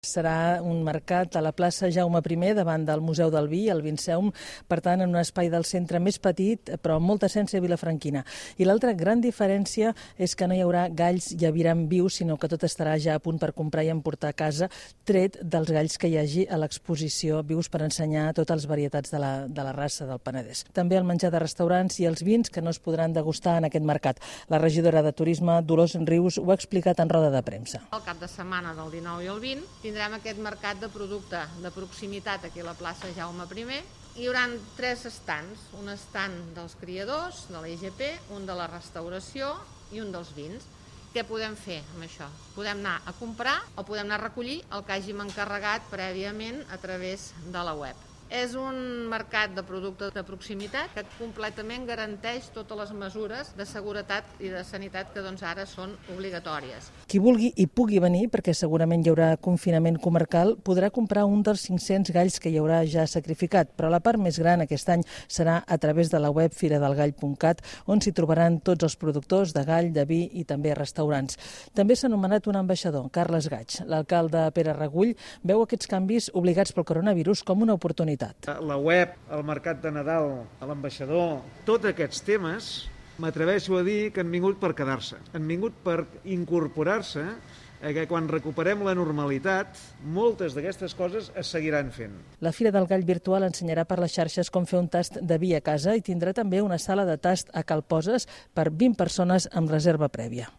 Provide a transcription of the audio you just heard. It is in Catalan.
Serà un mercat a la plaça Jaume I davant del Museu del Vi, el Vinceum, per tant en un espai del centre més petit però amb molta essència vilafranquina. I l'altra gran diferència és que no hi haurà galls i aviram vius, sinó que tot estarà ja a punt per comprar i emportar a casa, tret dels galls que hi hagi a l'exposició vius per ensenyar totes les varietats de la raça del Penedès. També el menjar de restaurants i els vins que no es podran degustar en aquest mercat. La regidora de Turisme, Dolors Rius, ho ha explicat en roda de premsa. El cap de setmana del 19 i el 20 tindrem aquest mercat de producte de proximitat aquí a la plaça Jaume I. Hi haurà 3 estands, un estand dels criadors, de la IGP, un de la restauració i un dels vins. Què podem fer amb això? Podem anar a comprar o podem anar a recollir el que hàgim encarregat prèviament a través de la web. És un mercat de productes de proximitat que completament garanteix totes les mesures de seguretat i de sanitat que ara són obligatòries. Qui vulgui i pugui venir, perquè segurament hi haurà confinament comarcal, podrà comprar un dels 500 galls que hi haurà ja sacrificat, però la part més gran aquest any serà a través de la web firadelgall.cat, on s'hi trobaran tots els productors de gall, de vi i també restaurants. També s'ha nomenat un ambaixador, Carles Gaig. L'alcalde Pere Regull veu aquests canvis obligats pel coronavirus com una oportunitat. La web, el mercat de Nadal, l'ambaixador, tots aquests temes m'atreveixo a dir que han vingut per quedar-se. Han vingut per incorporar-se a que quan recuperem la normalitat, moltes d'aquestes coses es seguiran fent. La Fira del Gall virtual ensenyarà per les xarxes com fer un tast de vi a casa i tindrà també una sala de tast a Cal Poses per 20 persones amb reserva prèvia.